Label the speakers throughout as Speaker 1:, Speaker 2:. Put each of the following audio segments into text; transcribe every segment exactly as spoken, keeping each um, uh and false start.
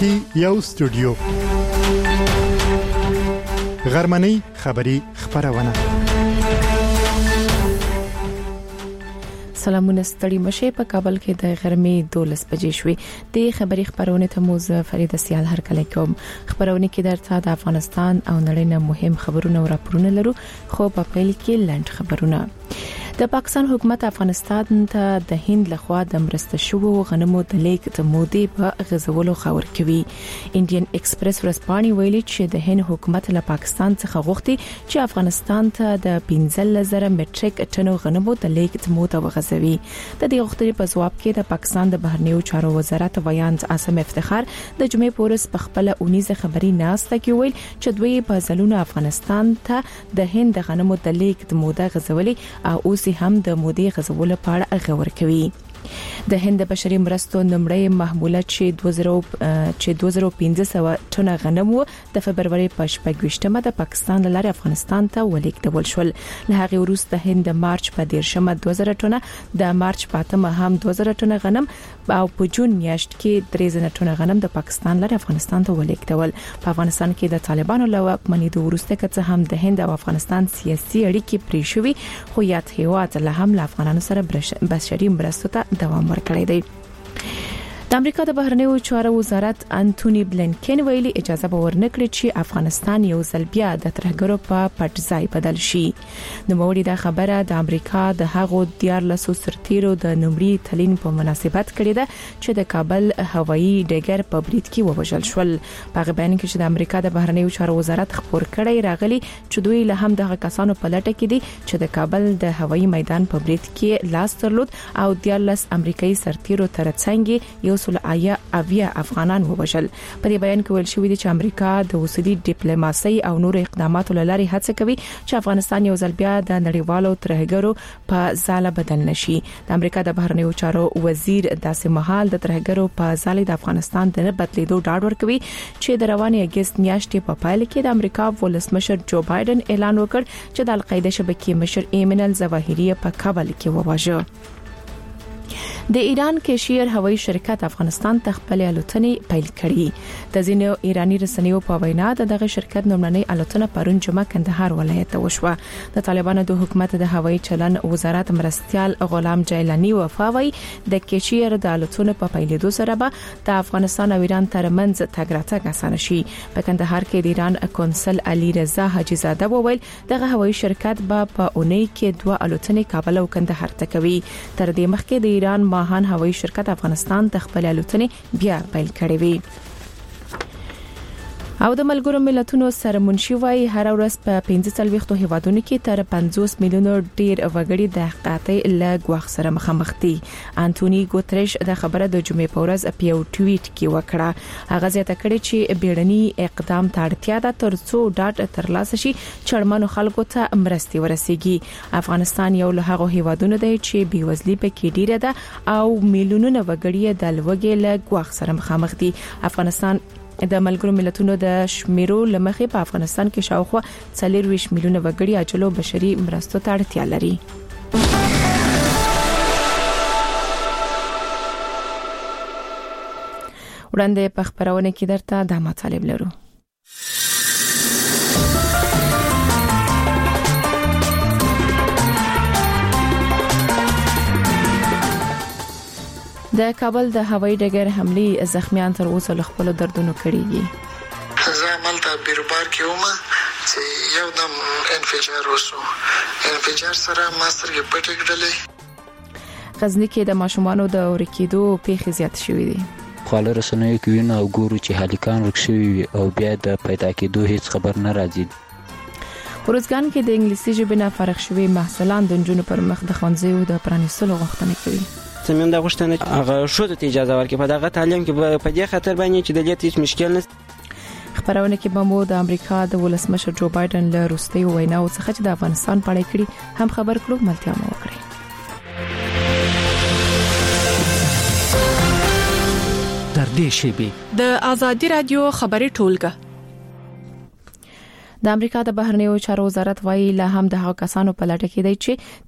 Speaker 1: کې یو استودیو غرمنۍ خبری خبرونه.
Speaker 2: سلامونه ستړي مشه. په کابل کې د غرمې دولس بجې شوې. د خبري خبرونه ته موز فرید سیال هر کله کوم. خبرونه کې درته د افغانستان او نړۍ نه مهم خبرونه او راپورونه لرو، خو په پیل کې لنډ خبرونه. د پاکستان حکومت افغانستان ته د هند لخوا د مرسته شوو غنمو د لیک د مودې په غزولو خبر کوي. انډین ایکسپریس ورسپانې ویلي چې د هند حکومت له پاکستان څخه غوښتي چې افغانستان ته د پنځه زره مټریک ټنو غنمو د لیک د موده وغځوي. د دې غوښتنې په جواب کې د پاکستان د بهرنیو چارو وزارت ویاند عاصم افتخار د جمعې پورس په خپل اونیزه خبري ناسته کې ویل چې دوی په ځلونو افغانستان ته د هند د غنمو د لیک د موده غځولي او اوس هم د مودې غزولو په اړه خبر کوي. د هند بشري مرستو نمړی محموله چې دوه زره پنځه سوه ټنه غنم وو د فبرवरी په شپږمه د پاکستان لاره افغانستان ته ولیږدول شول. له هغه وروسته هند د مارچ په دیرشمه دوه زره ټنه، د مارچ په اتمه هم دوه زره ټنه غنم او په جون میاشت کې درې زره ټنه غنم د پاکستان لاره افغانستان ته ولیږدول. په افغانستان کې د طالبانو له واکمنۍ وروسته که هم د هند او افغانستان سیاسي اړیکې پرې شوې، خو یاد هیواد له هم له افغانانو سره بشري مرستو ته دوام ورکړی دی. د امریکا د بهرنیو چارو وزارت انټونی بلینکن ویلي اجازه به ورنکړي چې افغانستان یو ځل بیا د ترهګرو په پټ ځای بدل شي. د موړي د خبره د امریکا د هغو دیارلسو سرتیرو د نومړي تلین په مناسبت کړي ده چې د کابل هوایي ډګر په برید کې ووژل شول. په بیان کې چې د امریکا د بهرنیو چارو وزارت خبر کړی راغلی چې دوی له هم دغه کسانو په لټه کې دي چې د کابل د هوایي میدان په برید کې لاس درلود او دیارلس امریکایي سرتیرو ترڅنګ یو سل آیا اویا افغانان ووژل. په دې بیان کې ویل شوی دی چې امریکا د اوسنۍ ډیپلوماسي او نور اقداماتو لاري هڅه کوي چې افغانستان یو ځل بیا د نړیوالو ترهګرو په ځاله بدل نشي. د امریکا د بهرنیو چارو وزیر داسې مهال د ترهګرو په ځاله د افغانستان د نه بدلیدو ډاډ ورکوي چې د رواني اگست میاشتې په پایل کې د امریکا ولسمشر جو بایدن اعلان وکړ چې د القاعده شبکې مشر ایمن الظواهری په کابل کې وواژه. د ایران کیشیر هوایي شرکت افغانستان ته خپل الوتنې پیل کړې. د ځینو ایرانی رسنیو په وینا دغه شرکت نومړنۍ الوتنه پرون جمعه کندهار ولایت ته وشوه. د طالبانو د حکومت د هوایي چلن وزارت مرستيال غلام جیلانی وفاوی د کیشیر د الوتنې په پیلېدو سره به د افغانستان او ایران ترمنځ تګ راتګ اسانه شي. په کندهار کې د ایران قونسل علي رضا حاجی زاده وویل دغه هوایي شرکت به په اونۍ کې دوه الوتنې کابل او کندهار ته کوي. تر دې مخکې د ایران ماهان هوایي شرکت افغانستان ته خپل الوتنې بیا پیل کړې وي. او د ملګرو ملتونو سره منشي وای هر ورځ په پنځه څلويختو هیوادونو کې تر پنځوس میلیونو ډیر وګړي د حقیقتي لګوخ سره مخامخ دي. انټونی ګوتریش د خبره د جمعې په ورځ په یو ټویټ کې وکړه. هغه زیاته کړې چې بیړني اقدام ته اړتیا ده ترڅو ډاټا ترلاسه شي چړمنو خلکو ته مرستي ورسیږي. افغانستان یو له هغو هیوادونو دی چې بیوزلي پکې ډیره ده او میلیونونه وګړي د لوګي لګوخ سره مخامخ دي. افغانستان د ملګرو ملتونو د شمیرو لمخې په افغانستان کې شاوخوا څلور ویشت میلیونه وګړي اجلو بشري مرستو ته اړتیا لري. وړاندې په خبرونه کې درته د مطالب لرو. د کابل د هوایي ډګر حملې زخمیان تر اوسه له خپل دردونو کړيږي.
Speaker 3: زه عملته بیروبار کې ومه چې یو دم انفجار وشو. انفجار سره ما سترګې پټې کړلې.
Speaker 2: غزنی کې د ماشومانو د ورکیدو پیښې زیات شوې دي.
Speaker 4: خاله رسنیو کې وینو او ګورو چې هالیکان ورکشوي او بیا د پیدا کېدو هیڅ خبر نه راځي.
Speaker 2: ورزګان کې د انګلیسي ژبې نه فارغ شوي محصلان د جنونو پر مخ د ښوونځیو د پرانیستلو غوښتنه کوي.
Speaker 5: زمين د غوښتنه هغه شو ته اجازه ورکړي په دغه تعلیم کې په دې خاطر باندې چې د دې هیڅ مشکل نه.
Speaker 2: خبرونه کې به مو د امریکا د ولسمشر جو بایدن له روستي ویناو څخه چې د افغانستان په اړه کړي هم خبر کړو ملتیا مو وکړي.
Speaker 6: تر دې شی
Speaker 7: د ازادي رادیو خبري ټولګه
Speaker 2: د امریکا د بهرنیو چارو وزارت وایي له هم د هغو کسانو په لټه کې دی چې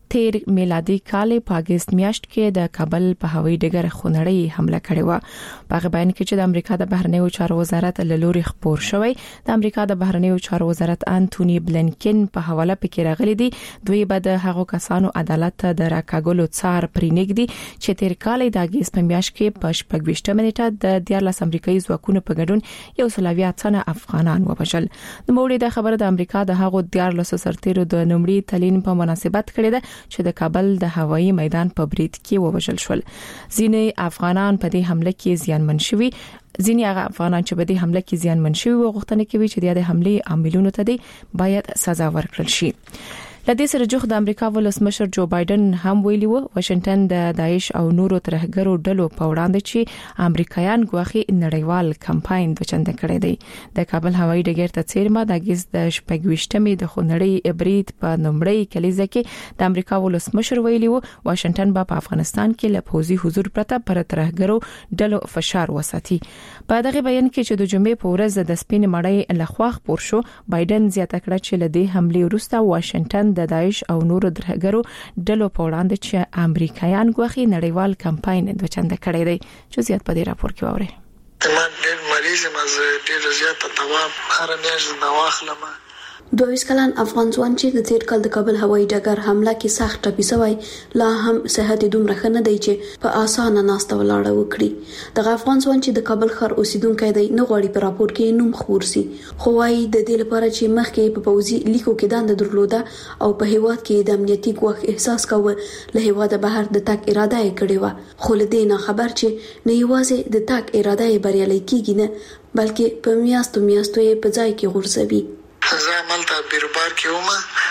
Speaker 2: تیر میلادي کال په اگست میاشت کې د کابل په هوایي ډګر خونړی حمله کړې و. په بیان کې چې د امریکا د بهرنیو چارو وزارت له لوري خبر شوی، د امریکا د بهرنیو چارو وزارت انټونی بلنکن په حواله پکې راغلي دي دوی به د هغو کسانو عدالت ته د راکاګلو څار پرېنګدي چې تیر کال د اگست په میاشت کې په شپږ ویشت منټه د دیارلس امریکایي ځواکونو په ګډون یو سلاویا څنه افغانان وبشل. د موړي د خبره د امریکا د هغو دیارلس سرتیرو د نومړي تلین په مناسبت کړی ده چې د کابل د هوایي میدان په برید کې ووژل شول. ځینې افغانان په دې حمله کې زیانمن شوي. ځینې هغه افغانان چې په دې حمله کې زیانمن شوي وغوښتنه کوي چې د حمله عاملونو ته دي باید سزا ورکړل شي. لدې سره جوخ د امریکا ولسمشر جو بایدن هم ویلي وو واشنگټن د داعش او نورو ترهګرو ډلو په وړاندې چې امریکایان ګواخي نړیوال کمپاین د چنده کړی دی. د کابل هوایي ډګر ته څیرمه د اگست د شپږ ویشتمې د خونړی برید په نومړی کلیزه کې د امریکا ولسمشر ویلي وو واشنگټن په افغانستان کې له پوزي حضور پرته پر ترهګرو ډلو فشار وساتي. په دغه بیان کې چې د جمعې په ورځ د سپین مړی لخوا خبر شو، بایدن زیاته کړه چې له دې حمله وروسته واشنگټن د داعش او نورو ترهګرو ډلو په وړاندې چې امریکایان ګواخي نړیوال کمپاین د چنده کړی دی. چې زیات په دې راپور کې وره
Speaker 3: تمام ډېر مریض مزه ډېر زیات تواب هر میاشت د واخلم.
Speaker 8: دوه کلن افغان ځوان چې د تیر کال د کابل هوایي ډګر حمله کې سخت ټپي شوی لا هم صحت دومره ښه نه دی چې په اسانه ناسته ولاړه وکړي. د افغان ځوان چې د کابل ښار اوسیدونکی دی نه غواړي په راپور کې نوم خبر سي، خو وايي د دې لپاره چې مخکې په پوزي لیکو کې دند درلوده او په هیواد کې د امنیتي ګواښ احساس کاوه، له هیواده بهر د تک اراده یې کړې و. خو له دې نه خبر چې نه یوازې د تک اراده یې بریالي کیږي نه بلکې په میاشتو میاشتو یې په ځای کې غورځوي.
Speaker 3: زه عملته بیروبار کې ومه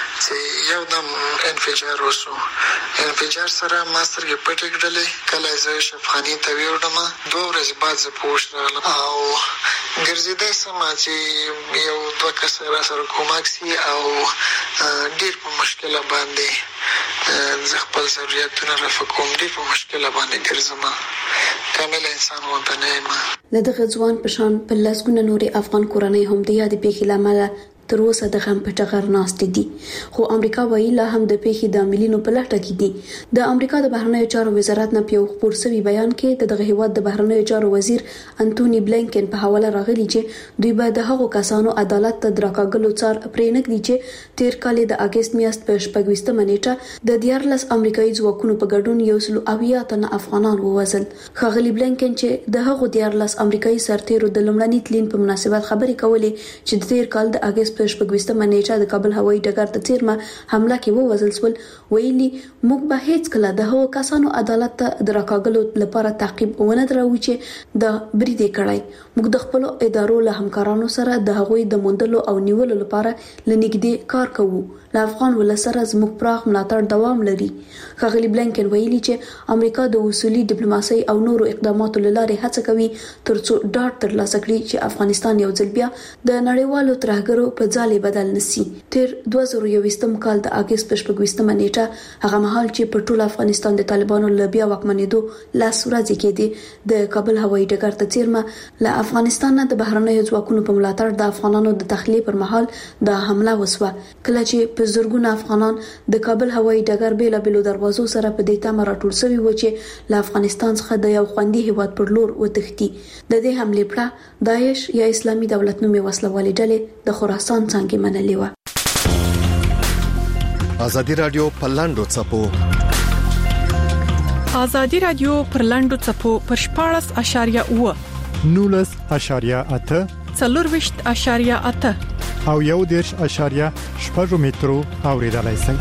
Speaker 3: چې یو دم انفجار وشو. انفجار سره ما سترګې پټې کړلې. کله زه شفخانې ته ویوړم، دوه ورځې بعد زه په هوښ راغلم او ګرځېدی سم چې یو دوه کسه را سره کومک سي او ډېر په مشکله باندې زه خپل ضرورتونه رفع کوم. ډېر په مشکله باندې ګرځم، کامل انسان غوندې نه یم.
Speaker 8: له دغه ځوان په شان په لسګونه نورې افغان کورنۍ هم د یادې پیښې له امله تر اوسه د غم په ټغر ناستې دي، خو امریکا وايي لا هم د پیښې د عاملینو په لټه کې دي. د امریکا د بهرنیو چارو وزارت نه په خبر شوی بیان کې د دغه هیواد د بهرنیو چارو وزیر انټونی بلنکن په حواله راغلی چې دوی به د هغو کسانو عدالت ته دراکاګلو څار پرېنګدي چې تیر کال د اگست میاشت په شپږ ویشتمه نیټه د دیارلس امریکایي ځواکونو په ګډون یو سل اویا تنه افغانان ووژل. ښاغلي بلنکن چې د هغو دیارلس امریکایي سرتیرو د لومړني تلین په مناسبت خبرې کولې چې د تیر کال د اگست په شپږ ویشتمه نیټه د کابل هوایي ډګر ته څیرمه حمله کې ووژل شول، ویلي موږ به هیڅ کله د هغو کسانو عدالت ته د راکاګلو لپاره تعقیب ونه دروو چې د برید کړای. موږ د خپل ادارو له همکارانو سره د هغوی د موندلو او نیولو لپاره لنګدې کار کوو. له افغان ول سره زموږ پراخ ملاتړ دوام لري. ښاغلي بلنکن ویلي چې امریکا د اصولي ډیپلوماسي او نورو اقداماتو لارې هڅه کوي ترڅو ډاډ ترلاسه کړي چې افغانستان یو ځل بیا د نړیوالو ترهګرو په ځالې بدل نشي. تیر دوه زره یوویشتم کال د اگست په شپږ ویشتمه نیټه هغه مهال چې په ټول افغانستان د طالبانو له بیا واکمنېدو لاس ورځې کې د کابل هوایي ډګر ته څیرمه له افغانستان د بهرنیو ځواکونو په ملاتړ د افغانانو د تخلیه پر مهال د حمله وسوه، کله چې په زرګونه افغانان د کابل هوایي ډګر بیل بیل دروازو سره په دې تمه راټول شوي و چې له افغانستان څخه د یو خوندي هیواد پر لور وتښتي. د دې حمله پړه داعش یا اسلامي دولت نومي وسلوالې ډلې د خراسان څنګه منلې و.
Speaker 9: ازادي رادیو په لاندو چپو
Speaker 7: ازادي رادیو پر لاندو چپو پر شپاړس اشاریه اوه
Speaker 1: نولس اشاریه اته
Speaker 7: څلور وشت اشاریه اته
Speaker 1: او یو دیرش اشاریه شپږ مترو اوریدلای شئ.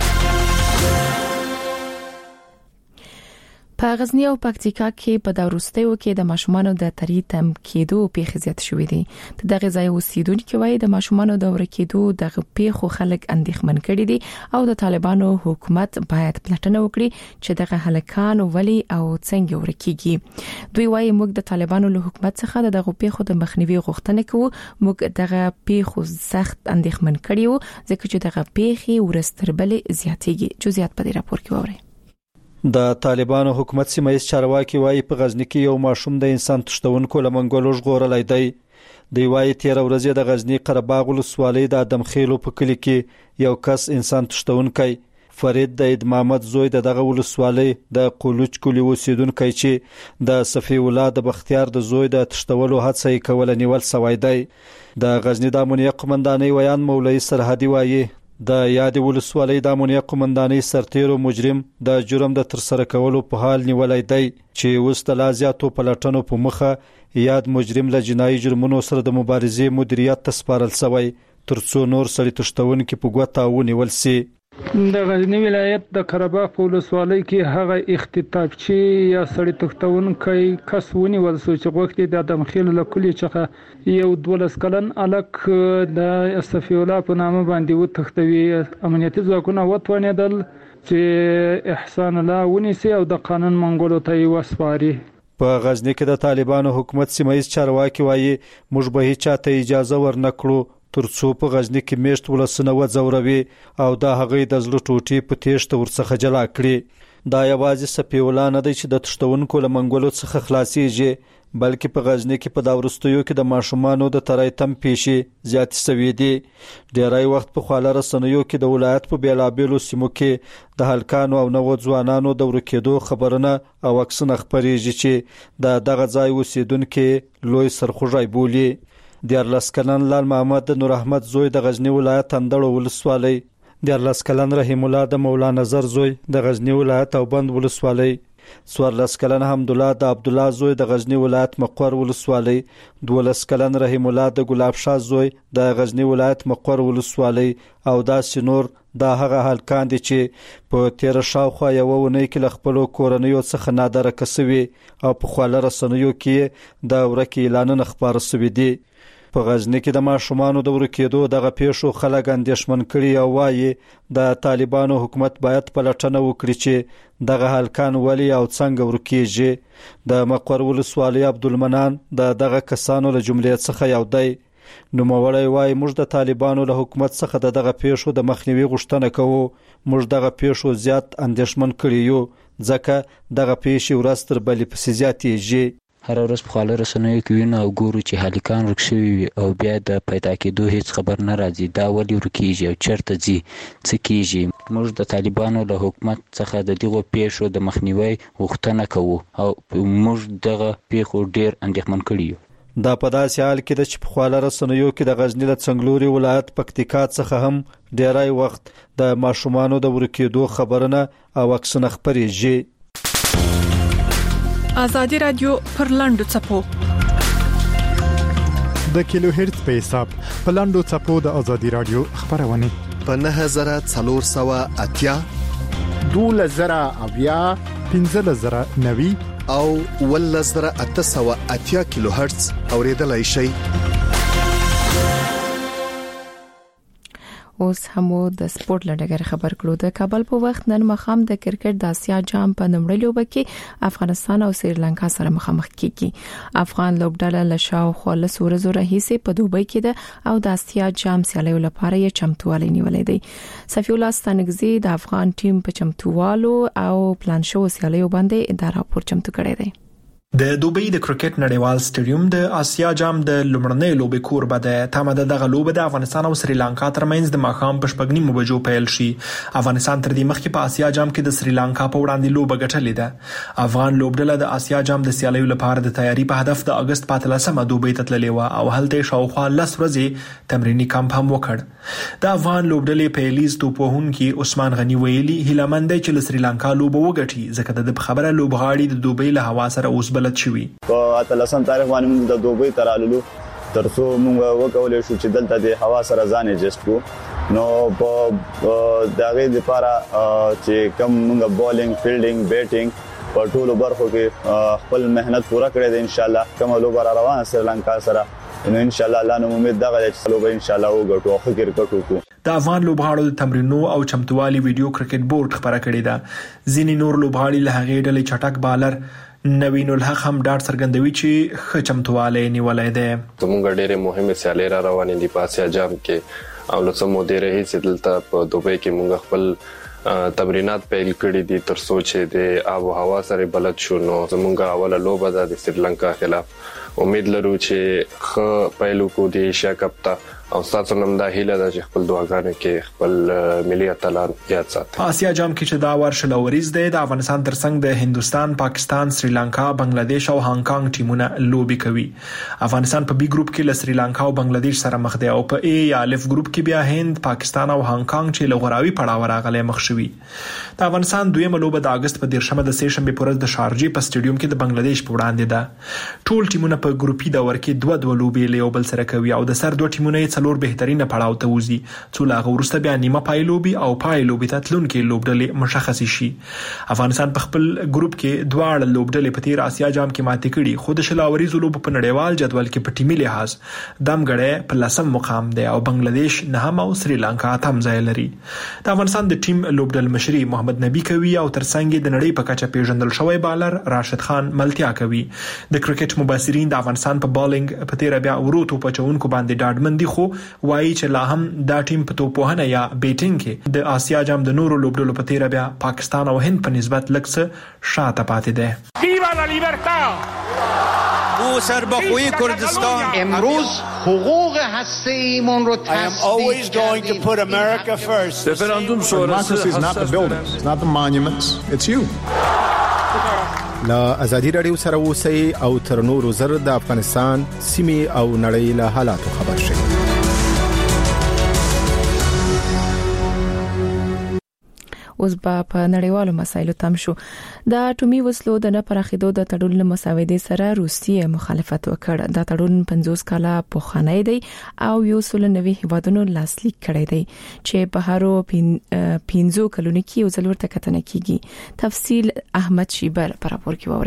Speaker 1: په غزنی او پکتیکا کې په داروستیو کې د ماشومانو د تری تم کېدو پیښې زیات شوې دي. دغه ځای اوسیدونکو وايي د ماشومانو د ورکېدو دغه پیښو خلک اندېښمن کړي دي او د طالبانو حکومت باید پلټنه وکړي چې دغه هلکان ولي او څنګه ورکېږي. دوی وايي موږ د طالبانو له حکومت څخه دغه پیښو د مخنیوي غوښتنه کوو، موږ دغه پیښو سخت اندېښمن کړي وو ځکه چې دغه پیښې ورستربلې زیاتېږي. چې زیات په دې راپور کې وره
Speaker 10: د طالبانو حکومت سیمایي چارواکي وايي په غزنی کې یو ماشوم د انسان تښتونکو لمنګولو ژغورلای دی. دی وايي تیر ورځ د غزنی قره باغ ولسوالۍ د ادم خیلو په کلی کې یو کس انسان تښتونکی فرید د عید محمد زوی د دغه ولسوالۍ د قولوچ کلی اوسیدونکی چې د صفی الله د بختیار د زوی د تشتولو هڅه یې کوله نیول سوی دی. د غزنی د امنیه قومندانۍ ویان مولوی سرحدي وایي د یاد ولسوالۍ د امنیه قومندانۍ سرتیرو مجرم د جرم د ترسره کولو په حال نیولای دی چې اوس د لازیاتو پلټنو په مخه یاد مجرم له جنایي جرمونو سره د مبارزې مدیریت ته سپارل شوی ترڅو نور سړي تشتونکي په ګوته ونیول شي.
Speaker 11: د غزنی ولایت د قرهباغ په ولسوالۍ کې هغه اختطافچی یا سړی تښتونکی کس ونیول شو چې غوښتي د ادمخیل له کلي څخه یو دولس کلن الک د صفی الله په نامه باندې وتښتوي. امنیتي ځواکونه وتوانېدل چې احسان الله ونیسي او د قانون منګولو ته وسپاري.
Speaker 10: په غزنی کې د طالبانو حکومت سیمایي چارواکي وایي موږ به هیڅ چاته اجازه ورنکړو ترڅو په غزنی کې میشت ولسونه وځوروي او دا هغه د زړه ټوټې په تیښته ورڅخه جلا کړي. دا یوازې صفی الله نه دی چې د تشتونکو له منګولو څخه خلاصيږي بلکې په غزنی کې په دا وروستیو کې د ماشومانو د ترایتم پیښې زیات شوي دي. ډیری وخت په خواله رسنیو کې د ولایت په بیلابیلو سیمو کې د هلکانو او نوو ځوانانو د ورکېدو خبرونه او عکسونه خپرېږي چې د دغه ځای اوسیدونکي لوی سرخوږی بولي. دیارلس کلن لال محمد نور احمد زوی د غزنی ولایت اندړو ولسوالۍ، دیارلس کلن رحیم الله د مولانا نظر زوی د غزنی ولایت او بند ولسوالۍ، څوارلس کلن حمد الله د عبد الله زوی د غزنی ولایت مقر ولسوالۍ، دولس کلن رحیم الله د ګلاب شاه زوی د غزنی ولایت مقر ولسوالۍ او داسې نور. دا هغه هلکان دي چې په تیر شاوخوا یو ونې کې ل خپل کورنیو څخه نادره کسوي او په خواله رسنیو کې د ورکې اعلانونه خبر شوي دي. په غزنی کې د ماشومانو د ورکېدو دغه پیښو خلک اندېښمن کړي او وایي د طالبانو حکومت باید پلټنه وکړي چې دغه هلکان ولې او څنګه ورکېږي. د مقر ولسوالۍ عبدالمنان د دغه کسانو له جملې څخه یو دی. نوموړی وایي موږ د طالبانو له حکومت څخه د دغه پیښو د مخنیوي غوښتنه کوو. موږ دغه پیښو زیات اندېښمن کړي یو ځکه دغه پیښې ورځ تر بلې پسې زیاتېږي.
Speaker 4: هر ورځ په خواله رسنیو کې وینو او ګورو چې هلکان ورک شوي وي او بیا د پیدا کېدو هیڅ خبر نه راځي. دا ولې ورکېږي او چېرته ځي، څه کېږي؟ موږ د طالبانو له حکومت څخه د دغو پیښو د مخنیوي غوښتنه کوو او موږ دغه پیښو ډېر اندېښمن کړي یو.
Speaker 10: دا په داسې حال کې ده چې په خواله رسنیو کې د غزنی له څنګلوري ولایت پکتیکا څخه هم ډیری وخت د ماشومانو د ورکېدو خبرونه او عکسونه خپرېږي.
Speaker 7: آزادی رادیو پر لاندو چپو
Speaker 12: د کیلو هرتز په حساب په لاندو چپو د آزادی رادیو خبرونه
Speaker 9: په نه هزار څلور سوه اتیا
Speaker 13: دوله زره اویا
Speaker 12: پنځه زره نوي
Speaker 9: او ول زره اته سوه اتیا کیلو هرتز اوریدلای شي.
Speaker 2: اوس هم د سپورت لړګر خبر کړو. د کابل په وخت نن مخام د کرکټ د اسیا جام په نومړي لوبه کې افغانستان او سریلانکا سره مخامخ کیږي. افغان لوبډله له شاوخوا له سورزو راهیسي په دوبۍ کې ده او د اسیا جام سیالیو لپاره یې چمتووالی نیولې دی. صفی الله ستانګزي د افغان ټیم په چمتووالو او پلان شو سیالیو باندې دا راپور چمتو کړی دی.
Speaker 14: د دوبۍ د کرکټ نړیوال سټیډیوم د آسیا جام د لومړنۍ لوبې کوربه ده. تمه ده دغه لوبه د افغانستان او سریلانکا ترمنځ د ماښام په شپږ نیمو بجو پیل شي. افغانستان تر دې مخکې په آسیا جام کې د سریلانکا په وړاندې لوبه ګټلې ده. افغان لوبډله د آسیا جام د سیالیو لپاره د تیاری په هدف د اگست په اتلسمه دوبۍ ته تللې و او هلته شاوخوا لس ورځې تمرینی کمپ هم وکړ. د افغان لوبډلې پیلیز توپوهونکي عثمان غنی ویلي هیلمند چې له سریلانکا لوبه وګټي ځکه د خبره لوبغاړي د دوبۍ له هوا سره اوس بلد شوي.
Speaker 15: په اتلسم تاریخ باندې موږ د دوبۍ ترالو ترڅو موږ وکولای شو چې دلته د هوا سره ځان ایجست کو. نو په دغه لپاره چې کوم موږ بولینګ فیلډینګ بیټینګ په ټولو برخو کې خپل مهنت پوره کړی دی. ان شاء الله کوم لوبه روانه سریلانکا سره نو ان شاء الله الله نو امید دغه چې لوبه ان شاء الله وګټو خو کرکټ وکړو.
Speaker 14: د افغان لوبغاړو د تمرینو او چمتووالي ویډیو کرکټ بورډ خبره کړې ده. ځینې نور لوبغاړي له هغې ډلې چټک بالر نوین الحق هم ډاټ څرګندوي چې ښه چمتووالی نیولی دی.
Speaker 16: زموږ ډېرې مهمې سیالۍ را روانې دي په آسیا جام کې او له څه مودې راهیسې دلته په دوبۍ کې موږ خپل تمرینات پیل کړي دي ترڅو چې د آب و هوا سره بلد شو. نو زموږ اوله لوبه ده د سریلانکا خلاف. امید لرو چې ښه پیل وکړو د ایشیا کپ ته او تاسو نن دا هیله ده چې خپل دعاګانې کې خپل ملي اتلان یاد ساتي.
Speaker 14: آسیا جام کې چې دا ورشه لوریز دی د افغانستان ترڅنګ د هندستان، پاکستان، سریلانکا، بنگلاديش او هانګ کانګ ټیمونه لوبي کوي. افغانستان په بي ګروپ کې له سریلانکا او بنگلاديش سره مخ دی او په اي یا الف ګروپ کې بیا هند، پاکستان او هانګ کانګ چې لغوراوي پړاو راغلي مخ شوي. د افغانستان دویمه لوبه د اگست په دیرشمه د سه شنبه پر ورځ د شارجې په سټیډیوم کې د بنگلاديش په وړاندې ده. ټول ټیمونه په ګروپي دور کې دوه دوه لوبې له یو بل سره کوي او د سر دوه ټیمونه یې څلور بهترینه پړاو ته وځي څو لا غوړسته بیا نیمه پای لوبي او پای لوبي ته تلونکي لوبډلې مشخص شي. افغانستان په خپل ګروپ کې دواړه لوبډلې په تیر آسیا جام کې ماتې کړي خو د شلاوري لوب په نړیوال جدول کې په ټیمي لحاظ دمګړې په لسم مقام دی او بنگلاديش نهم او سریلانکا تم ځای لري. د افغانستان د ټیم لوبډل مشري محمد نبی کوي او ترڅنګ د نړۍ په کچه پیژندل شوی بالر راشد خان ملتیا کوي. د کرکټ مبصرین د افغانستان په بالینګ په تیر بیا وروته په چونکو باندې ډاډمندي خو وایي چې لا هم دا ټیم په توپوهنه یا بیټینګ کې د آسیا جام د نورو لوبډلو په تیر بیا پاکستان او هند په نسبت لکه شاته پاتې ده.
Speaker 17: ویوا لا لیبرتا
Speaker 18: او سربخوی کردستان
Speaker 19: امروز حقوق هسته‌ایمون رو تصدیق
Speaker 13: Referendum sonrası is not the buildings, it's not the monuments, it's you.
Speaker 20: لا ازادي رادیو سره اوسئ او تر نورو زر د افغانستان سیمې او نړۍ له حالاتو خبر شئ.
Speaker 2: اوس به په نړیوالو مسایلو تم شو. د اټومي وسلو د نه پراخېدو د تړون له مساودې سره روسیه مخالفت وکړ. دا تړون پنځوس کاله پخوانی دی او یو سل نوي هیوادونو لاسلیک کړی دی چې په هرو پنځو کلونو کې یو ځل ورته کتنه کیږي. تفصیل احمد شیبر پر راپور کې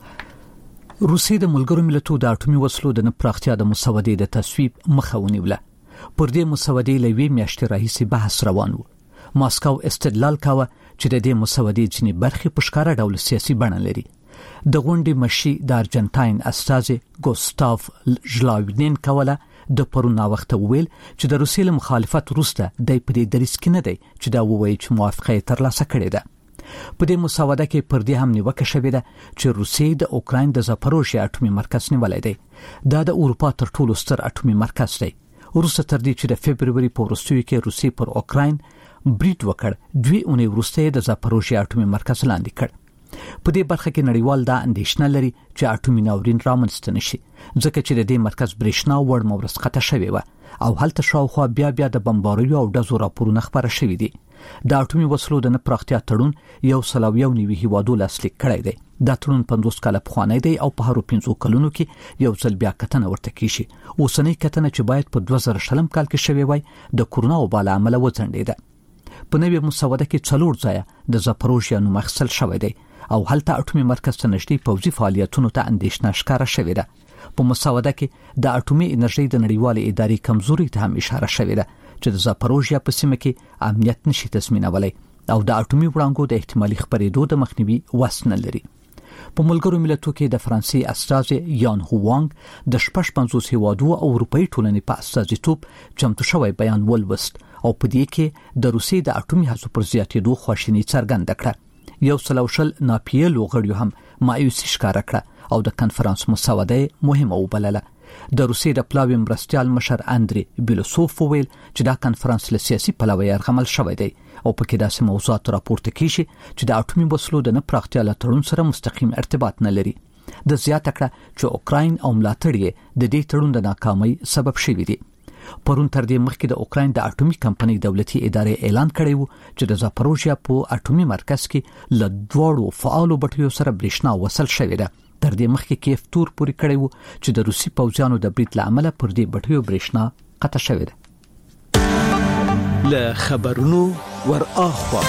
Speaker 2: ووري.
Speaker 6: روسیه د ملګرو ملتونو د اټومي وسلو د نه پراختیا د مساودې د تصویب مخه ونیوله. پر دې مساودې لوي میاشتې راهیسې بحث روان و. ماسکو استدلال کاوه چې د دې مساودې ځینې برخې په ښکاره ډول سیاسي بڼه لري. د غونډې مشي د ارجنټاین استازي ګوستاف ژلاوینین کوله د پرون وخت ویل چې د روسیې مخالفت وروسته د پدې دریس کې نه دی چې دا وایي چې موافقه ترلاسه کړې ده. په دې مساوده کې پر دې هم نیوکه شوې ده چې روسیې د اوکراین د زاپاروژیا اټومي مرکز نیولای دی. دا د اروپا تر ټولو ستر اټومي مرکز دی. وروسته تر دې چې د فبرवरी په وروستیو کې روسیې پر اوکراین بریټ وکړ دوی اونۍ وروسته د زاپاروژیا اټومي مرکز لاندې کړ. په دې برخه کې نړیوال دا اندېښنه لري چې اټومي ناورین رامنځته نشي ځکه چې د دې مرکز برېښنا وړ مورس خطه شوی و او هلته شاوخوا بیا بیا د بمباریو او ډزو راپورونه خبره شوې دي. د اټومي وسلو د نه پراختیا تړون یو سل او یو نوي هیوادو لاسلیک کړی دی. دا تړون پنځوس کاله پخوانی دی او په هرو پنځو کلونو کې یو ځل بیا کتنه ورته کیږي. اوسنۍ کتنه چې باید په دوه زره شلم کال کې شوې وای د کورونا وبا له امله وځنډېده. په نوې مساوده کې څلور ځایه د زاپاروژیا نوم اخیستل شوی دی او هلته اټومي مرکز ته نږدې پوځي فعالیتونو ته اندېښنه ښکاره شوې ده. په مساوده کې د اټومي انرژي د نړیوالې ادارې کمزوري ته هم اشاره شوې ده چې د زاپاروژیا په سیمه کې امنیت نشي تضمینولی او د اټومي وړانګو د احتمالي خپرېدو د مخنیوي وس نه لري. په ملګرو ملتونو کې د فرانسې استازي یان هووانګ د شپږ پنځوس هیوادو او اروپאי ټولنې په استازیتوب چمتو شوی بیان ولوست او په دې کې د روسیې د اټومي هڅو پر زیاتېدو خواشیني څرګنده کړه. یو سلوشل ناپیلو غړیو هم مایوسي ښکاره کړه او د کنفرانس مساوده مهمه وبلله. د روسیې د پلاوی مرستيال مشر اندري بیلوسوف ویل چې دا کنفرانس له سیاسي پلوه یرغمل شوی دی او په کې داسې موضوعات راپورته کیږي چې د اټومي وسلو د نه پراختیا له تړون سره مستقیم ارتباط نه لري. د زیاته کړه چې اوکراین او ملاتړ یې د دې تړون د ناکامۍ سبب شوی دی. پرون تر دې مخکې د اوکراین د اټومي کمپنۍ دولتي ادارې اعلان کړی و چې د زاپاروژیا په اټومي مرکز کې له دوړو فعالو بټیو سره برېښنا وصل شوې ده. تر دې مخکې کیف تور پوری کړی و چې د روسي پوځیانو د بریټ لامل پر دې بټیو برېښنا قطع شوې ده. له خبرونو ور اخوا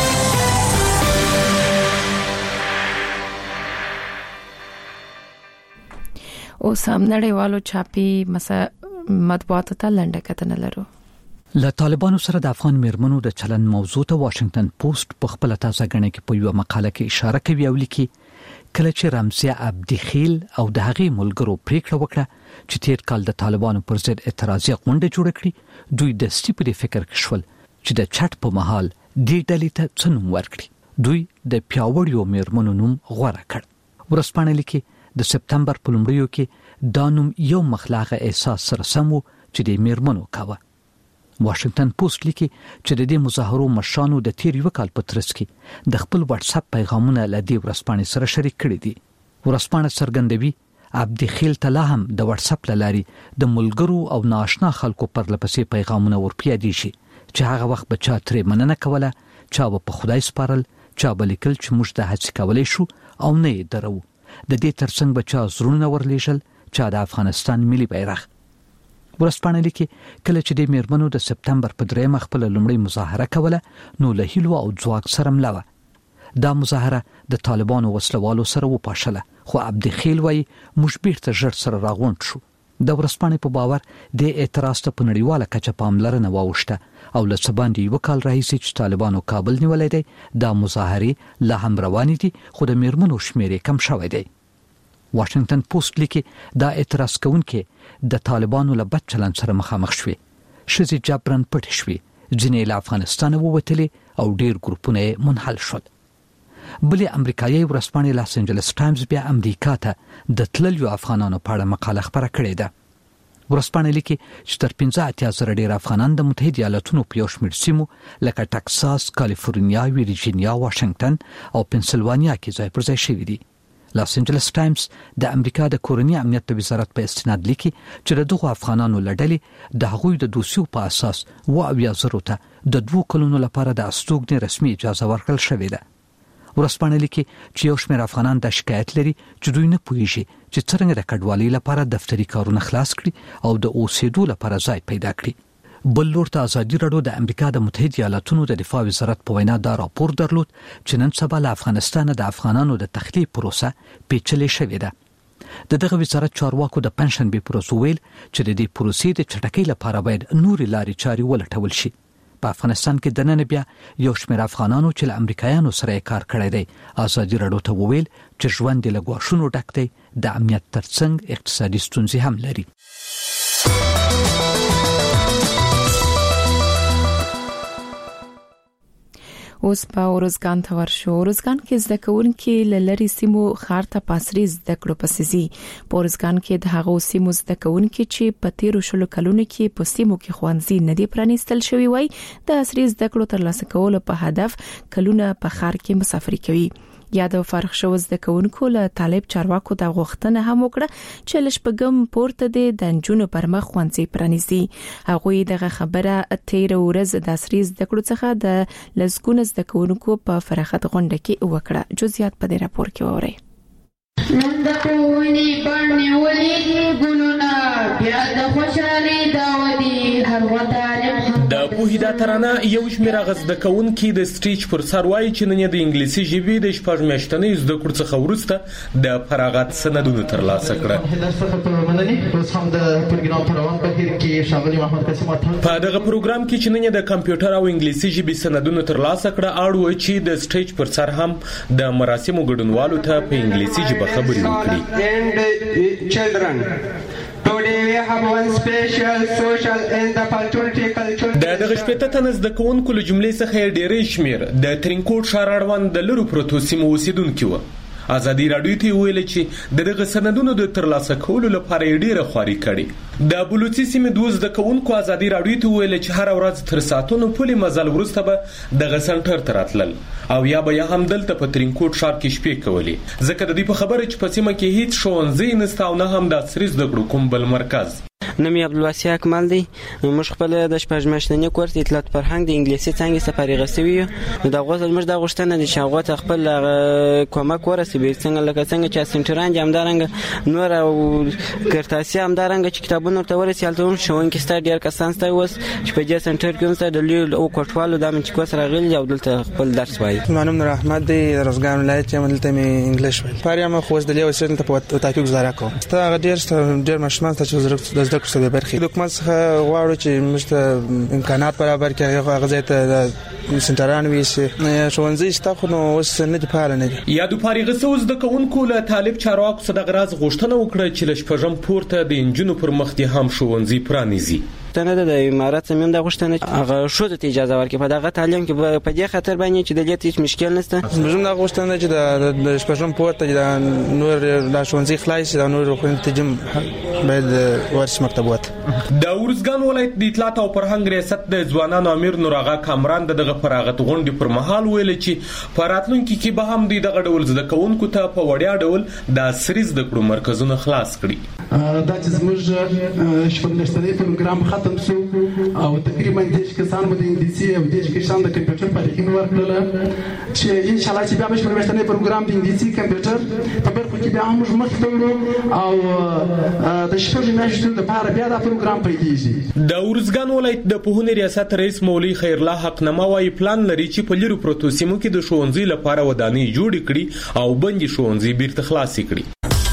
Speaker 2: او سم نړیوالو چاپی مسا مطبوعاتو ته لنډه کتنه لرو.
Speaker 6: له طالبانو سره د افغان میرمنو د چلن موضوع ته واشنگټن پوسټ په خپل تازه غنې کې په یو مقاله کې اشاره کوي او لیکي کله چې رمزیه عبدخیل او د هغې ملګرو پریکړه وکړه چې تیر کال د طالبانو پر ضد اعتراضي غونډه جوړه کړي دوی د سټیپ د فکر کښول چې د چټ په محل دې ډلې ته څه نوم ورکړي. دوی د پیاوړیو میرمنو نوم غوره کړ. ورسپانه لیکي د سپتمبر په لومړیو کې دا نوم یو مخلاغه احساس سره سم و چې د میرمنو کاوه. واشنگټن پوسټ لیکي چې د دې مظاهرو مشرانو د تیر یو کال په ترڅ کې د خپل واتس اپ پیغامونه له دې ورسپانې سره شریک کړي دي. ورسپانې څرګندوي عبد خیل تلا هم د واتس اپ لاري د ملګرو او ناشنا خلکو پر لپسې پیغامونه ورپیادي شي چې هغه وخت بچا ترې مننه کوله، چا په خدای سپارل، چا بلیکل چې موږ د هڅې کولای شو او نه یې درو. د دې ترڅنګ بچا زرونه ورلیشل، چا د افغانستان ملي بیرغ. ورسپانې لیکي کله چې د میرمنو د سپتمبر په درېمه خپل لومړی مظاهره کوله نو له هیلو او ځواک سره مله. دا مظاهره د طالبانو وسلوالو سره وپاشله، خو عبد خیل وایي موږ بیرته ژر سره راغونډ شو. د ورسپانې په باور د اعتراض ته په نړیواله کچه پاملرنه واوښته او له څه باندې یو کال راهیسې چې طالبانو کابل نیولی دی، دا مظاهرې لا هم روانې دي، خو د میرمنو شمېر کم شوی دی. واشنگټن پوسټ لیکي دا اعتراض کوونکي د طالبانو له بد چلند سره مخامخ شوي، ښځې جبرن پټې شوي، ځینې له افغانستانه ووتلې او ډیر ګروپونه یې منحل شول. بلې امریکایي ورځپاڼې لاس انجلس ټایمز بیا امریکا ته د تللیو افغانانو په اړه مقاله خپره کړې ده. ورځپاڼې لیکي چې تر پنځه اتیا زره ډیر افغانان د متحده ایالاتونو په یو شمېر سیمو لکه ټکساس، کالیفورنیا، ویرجینیا، واشنگټن او پنسلوانیا کې ځای پر ځای شوي دي. لاس انجلس ټایمز د امریکا د کورنی امنیت د وزارت په استناد لیکي چې د دغو افغانانو لړلې د هغوی د دوسیو په اساس و اویا زرو ته د دوه کلونو لپاره د استوګنې رسمي اجازه ورکړل شوې ده. ورسپانې لیکي چې یو شمېر افغانان د شکایت لري چې دوی نه پوهیږي چې څنګه د کډوالۍ لپاره دفتري کارونه خلاص کړي او د اوسېدو لپاره ځای پیدا کړي. بل لور ته ازادي راډیو د امریکا د متحده ایالاتونو د دفاع وزارت په وینا دا راپور درلود چې نن سبا له افغانستان د افغانانو د تخلیه پروسه پیچلې شوې ده. د دغه وزارت چارواکو د پنشن به پروسه ویل چې د دې پروسې د چټکۍ لپاره باید نوري لارې چاري ولټول شي. په افغانستان کې د نن بیا یو شمېر افغانانو چې له امریکایانو سره کار کړی دی ازادي راډیو ته وویل چې ژوند له ګواښونو ډک دی، د امنیت ترڅنګ اقتصادي ستونزې هم لري.
Speaker 1: اوس په اورزګان ته ورشو. اورزګان کې زده کوونکي له لري سیمو ښار ته پاسري زده کړو پسې په اورزګان کې د هغو سیمو زده کوونکي چې په تیرو شلو کلونو کې په سیمو کې خوانځي نه دی پرانیستل شوی وای د عصري زده کړو ترلاسه کولو په هدف کلونه په ښار کې مسافري کوي. یا د فرق شو زده کوونکو له طالب چارواکو د غوښتنه هم وکړه چې لشپګم پورته د دنجونو پر مخ خوانځي پرانیزي. هغه دغه خبره تیر ورځ د عصري زده کړو څخه د لزګون زده کوونکو په فرخت غونډه کې وکړه. جزئیات په دې راپور کې ووري.
Speaker 21: نن د کوونی باندې ولې ګلونه بیا د خوشالي داودي هر وطالب
Speaker 22: د پوهیدا ترانه یو شمېر غزده کوونکي د سټیج پر سر وایي چې نن د انګلیسي ژبې د شپږ میاشتنۍ زده کړو څخه وروسته د فراغت سندونه ترلاسه کړه. په دغه پروګرام کې چې نن د کمپیوټر او انګلیسي ژبې سندونه ترلاسه کړه اړ و چې د سټیج پر سر هم د مراسمو ګډونوالو ته په انګلیسي ژبه خبرې وکړي. د دغه شپږ تنه زده کوونکو له جملې څخه ډېرې شمېر د ترینکوټ ښار اړوند د لرو پروتو سیمو اوسېدونکي وو. ازادي راډیو ته ویل چې دغه سندونو د ترلاسه کولو لپاره ډېره خواري کړې. د بلوچستان سیمې دوه زده کوونکو ازادي راډیو ته ویل چې هر ورځ تر ساعتونو پورې مزل وروسته به دغه سنټر ته راتلل او یا به هم دلته په ترینکوټ ښار کې شپې کولې، ځکه د دې په خبره چې په سیمه کې هیڅ ښوونځی نشته او نه هم د عصري زده کړو کوم بل مرکز.
Speaker 5: نوم یې عبدالواسع اکمل دی. موږ خپل د شپږ میاشتني کورس اطلاعات فرهنګ د انګلیسي څنګه سفارغ شوی یو. د غوښتل موږ د غوښتنه د شاغوت خپل کومک ورسوي څنګه لکه څنګه چې سنټران جامدارنګ نور او کرتاسي همدارنګ چې کتابونه ته ورسېل ته شوون کې ستاره ډیر کسان ستای وس چې په دې سنټر کې هم د لیل او کوټوالو د من چې کوس راغلي او دلته خپل درس وایي.
Speaker 23: منم نور احمد دی روزګان ولایت چې ملته می انګلیش وایي. پاره ما خو د لیو سن ته په تاکي گزاره کوم. ستا ډیر ډیر مشمن ته چې د زده کړو برخه حکومت څخه غواړو چې موږ امکانات برابر کړي هغه غزه ته سنټران وي چې شونځي شته خو نو اوس نه دی فعال نه دي.
Speaker 22: یا د فارغ سوز د کوونکو له طالب چارواکو صدق راز غوښتنه وکړه چې لشپږم پورته د انجونو پر مخ دي هم شونځي پرانیزي.
Speaker 5: تنه د امارات زمين د غوښتنه هغه شو د اجازه ورکړي په دغه تعلیم کې په دې خاطر باندې چې د لیت هیڅ مشکل نشته.
Speaker 23: زموږ د غوښتنه چې د شپږم پورته د نور د ښوونځي خلاص د نور روغتون تجم باید ورس مکتبات.
Speaker 22: د ورزګان ولایت د اطلاعات او فرهنګ ریاست د ځوانانو امیر نورغه کامران دغه فراغت غونډې پر مهال ویل چې په راتلونکي کې به هم دغه ډول زده کوونکو ته په وړیا ډول د عصري زده کړو مرکزونه خلاص کړي.
Speaker 3: دا چې زموږ شپږلسنی پروګرام ختم شو او تقریبا دیش کسان به د انګلیسي او دیش کسان د کمپیوټر په لیکن ورکړل چې ان شاء الله چې بیا به شپږلسنی پروګرام د انګلیسي کمپیوټر په برخه کې بیا موږ مخ ته وړو او د شپږ میاشتو لپاره بیا دا پروګرام پیلېږي.
Speaker 22: د ورزګان ولایت د پوهنې ریاست رئیس مولوی خیرالله حقنما وايي پلان لري چې په لیرو پروتو سیمو کې د ښوونځي لپاره ودانۍ جوړې کړي او بندي ښوونځي بیرته خلاص کړي.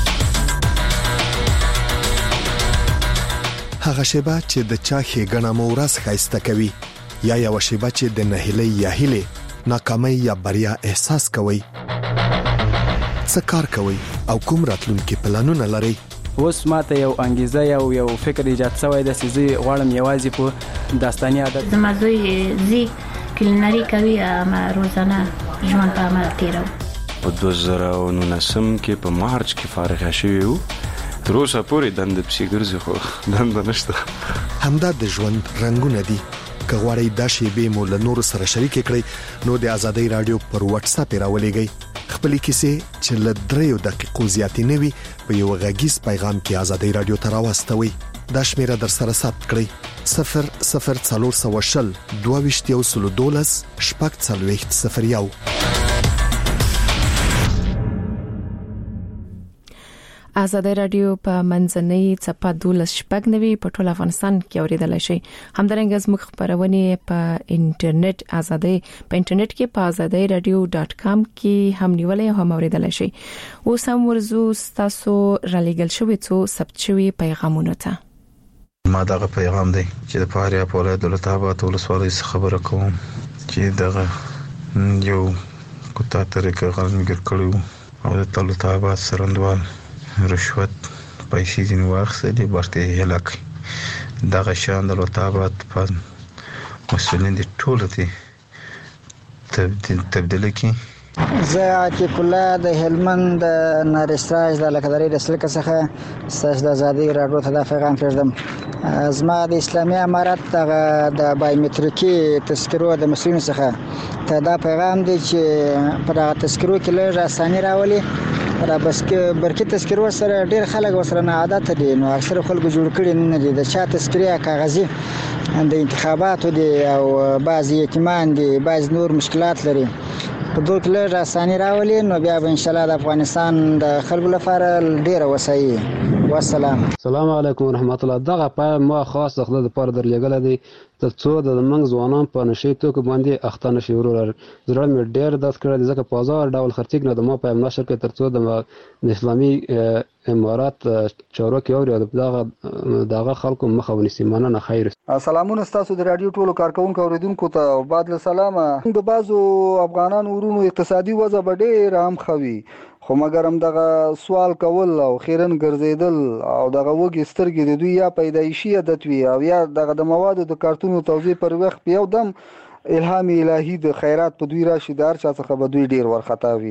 Speaker 9: هغه شیبه چې د چا ښېګڼه مو ورځ ښایسته کوي یا یوه شیبه چې د نهیلۍ یا هیلې ناکامۍ یا بریا احساس کوئ. څه کار کوئ او کوم راتلونکي پلانونه لرئ؟
Speaker 8: اوس ماته یو انګیزه یو یو فکر ایجاد شوی دی چې زه غواړم یوازې په داستاني عادت
Speaker 11: زما زوی زی کلینري کوي اما روزانه ژوند په عمل تیرو.
Speaker 24: په دوه زره او نولسم کې په مارچ کې فارغ شوی وو. تر اوسه پورې دنده پسې ګرځي خو دنده نشته.
Speaker 9: همدا د ژوند رنګونه دي. که غواړئ دا شیبې مو له نورو سره شریکې کړئ نو د ازادۍ رادیو پر واتس اپ راولېږئ. خپلې کیسې چې له دریو دقیقو زیاتې نه وي په یو غږیز پیغام کې ازادۍ رادیو ته راواستوئ. دا شمیره در سره ثبت کړئ صفر صفر څلور سوه شل دوه ویشت یو سلو دولس شپږ څلوېښت صفر یو.
Speaker 1: ازادۍ رادیو په منځنۍ څپه دولس شپږ نوي په ټول افغانستان کې اوریدلای شي. همدارنګه زموږ خبرونه په انټرنیټ ازادۍ په انټرنیټ کې په ازادۍ رادیو ډاټ کام کې هم نیولای او هم اوریدلای شي. اوس هم ورزو تاسو را لېږل شوی څو ثبت شوی پیغامونه ته.
Speaker 25: ما دغه پیغام دی چې د فاریاب ولایت دولت آباد ولسوالۍ څخه خبره کوم چې دغه یو کوتا طریقه غلمګر کړو او د دولت آباد سرندوال رشوت پیسې ځین واخیستلې برته هلاک دغه شان د دولت آباد په مسولین دي ټول دي تبدیل کی.
Speaker 26: زه عتیق الله د هلمند نارستراج د لکداري رسل څخه ستاسو د ازادي راډیو ته د پیغام پرېږدم. زما د اسلامي امارات د بایومټریکي تذکرو د مسلمانانو څخه ته دا پیغام دی چې په دغه تذکرو کې لږ اساني راولي. را بس کې برکې تذکرو سره ډېر خلک وسره نه عادت دي نو اکثر خلکو جوړ کړي نه دي د چا تذکرې کاغذي د انتخاباتو دي او بعضي یتیمان دي بعض نور مشکلات لري. په دوه کې لږ اساني راولي نو بیا به ان شاء الله د افغانستان د خلکو لپاره ډېر وسایي. والسلام.
Speaker 27: السلام علیکم ورحمت الله. دغه په ما خاص خپل د پاره درلېګل دي ترڅو د منځ ځوانان په نشي توګه باندې اخته نشي ورور زړه مې ډېر داس کړی ځکه په بازار ډول خرڅیګ نه د ما په نشر کې ترڅو د اسلامي امارات چارو کې او دغه دغه خلکو مخه ونیسي. مننه. خیر.
Speaker 28: سلامونه تاسو د رادیو ټولو کارکونکو اوریدونکو ته بعد له سلام. د بازو افغانانو ورونو اقتصادي وضع ډېر هم خوي خو مګر هم دغه سوال کول او خیرن ګرځیدل او دغه وګي سترګې د دوی یا پیدایشي عادت وي او یا دغه د موادو د کارتونو توزیع پر وخت په یو دم الهام الهي د خیرات په دوی راشي دار چا څخه به دوی ډیر ورختا وي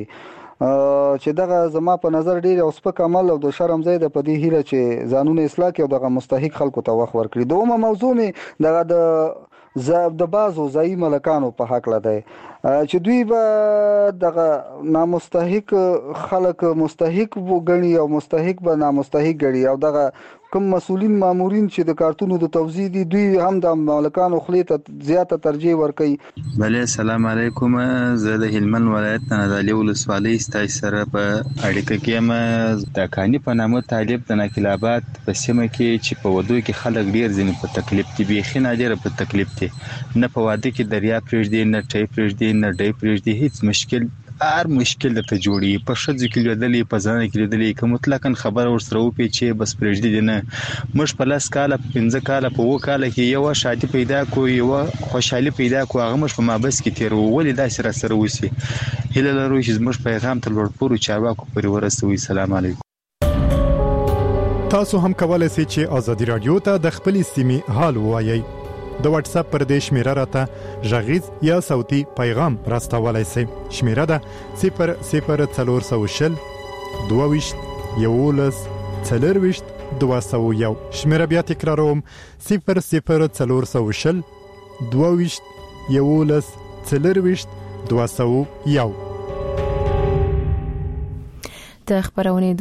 Speaker 28: چې دغه زما په نظر ډیر او سپک عمل او د شرم زید په دې هیله چې قانون اصلاح کې او دغه مستحق خلکو ته وخت ورکړي. دومره موضوع می دغه د زاب د بازو ځای ملکانو په حق لدی چې دوی به دغه نامستحق خلک مستحق وګڼي او مستحق به نامستحق ګڼي او دغه کوم مسؤلین مامورین چې د کارتونو د توزیع دي دوی هم د مالکانو خلې ته زیاته ترجیح ورکوي.
Speaker 29: بله السلام علیکم. زه د هلمند ولایت نادعلي ولسوالۍ ستاسو سره په اړیکه کې یم. د کاني په نامه طالب د ناقل آباد په سیمه کې چې په ودو کې خلک ډیر ځینې په تکلیف دي بیخي نادره په تکلیف دي نه په واده کې دریا پرېږدي نه ټی پرېږدي نه ډی پرېږدي هیڅ مشکل هر مشکل درته جوړي په ښځو کې لیدلې په ځانه کې لیدلې که مطلقاً خبره ورسره وپېچې بس پرېږدي دي نه. موږ په لس کاله په پنځه کاله په اووه کاله کې یوه شادي پیدا کړو یوه خوشحالي پیدا کړو هغه موږ په مابس کې تېروو. ولې داسې راسره وشي؟ هیله لرو چې زموږ پیغام ته لوړ پورو چارواکو پورې ورسوي. سلام علیکم.
Speaker 4: تاسو هم کولای شئ چې ازادي رادیو ته د خپل سیمې حال ووایي. د واتس اپ پر دې شمیره راته ژغیز یا صوتي پیغام راستولای شئ. شمیره ده صفر صفر څلور سوه شل دوه ویشت یولس څلور ویشت دوه سوه یو. شمیره بیا تکراروم صفر صفر څلور سوه شل دوه ویشت یولس څلور ویشت دوه سوه یو.
Speaker 1: د خبرونه